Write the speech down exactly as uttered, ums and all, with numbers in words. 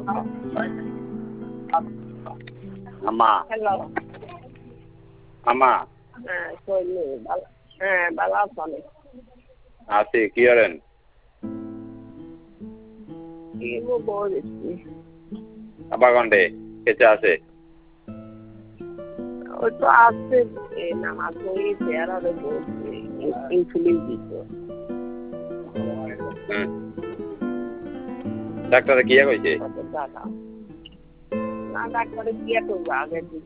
আম্মা হ্যালো আম্মা হ্যাঁ কইলে ভালো হ্যাঁ ভালো আছেন আছি কি করেন কি বলছি আব্বা কন্ডে কেচে আছে ওই তো আসছে নামাজ পড়ি চেয়ারে বসে ইনসুলিন দিতে ডাক্তারে কি কইছে না ডাক্তারে কি করবো আগে